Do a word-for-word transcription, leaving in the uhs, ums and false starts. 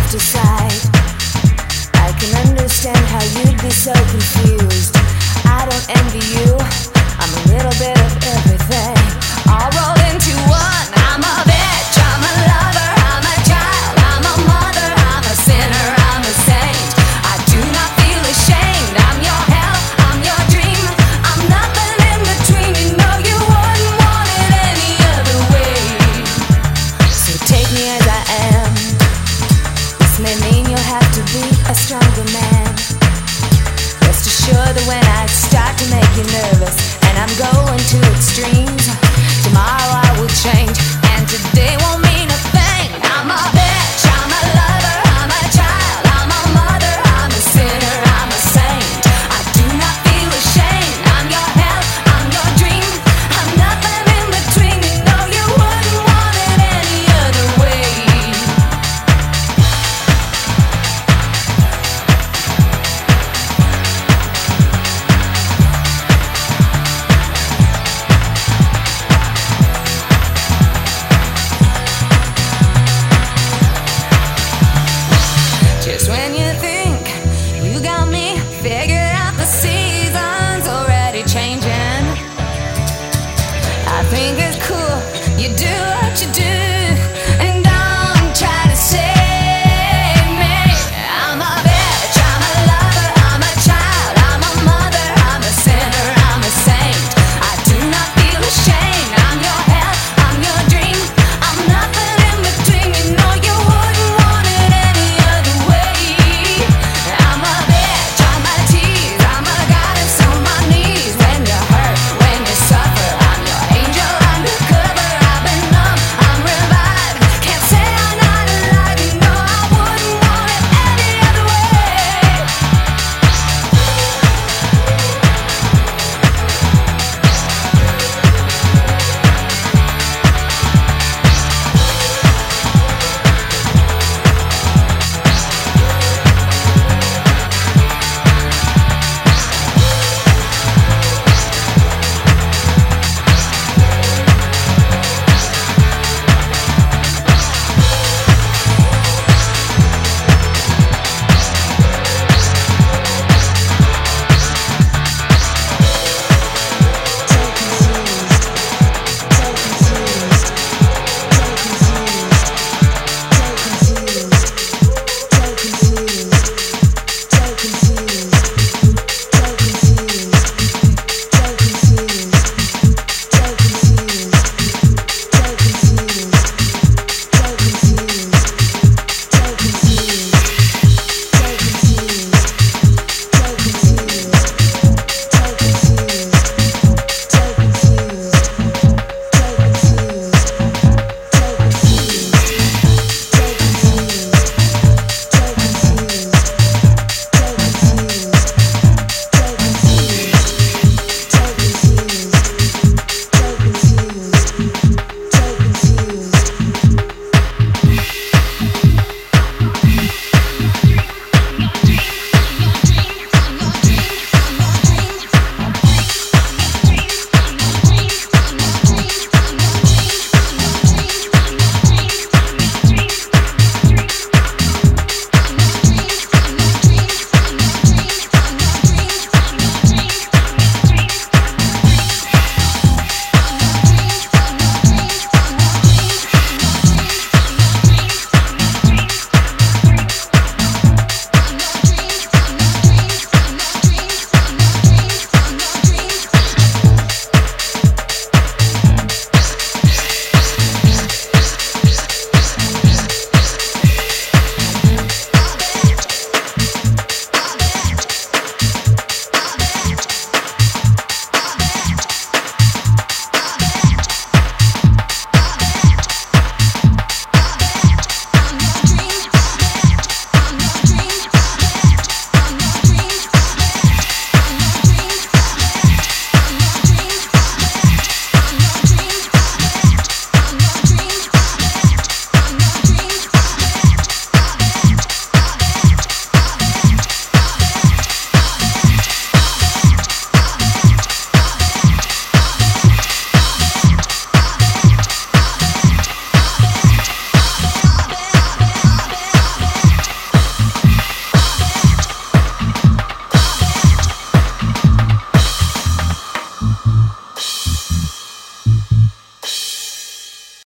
decide. I can understand how you'd be so confused. I don't envy you, I'm a little bit of everything, all rolled into one. I'm a bitch, I'm a lover, I'm a child, I'm a mother, I'm a sinner, I'm a saint. I do not feel ashamed. I'm your hell, I'm your dream, I'm nothing in between. You know you wouldn't want it any other way. So take me as I am. This may mean you'll have to be a stronger man. Rest assured that when I start to make you nervous and I'm going to extremes, tomorrow I will change.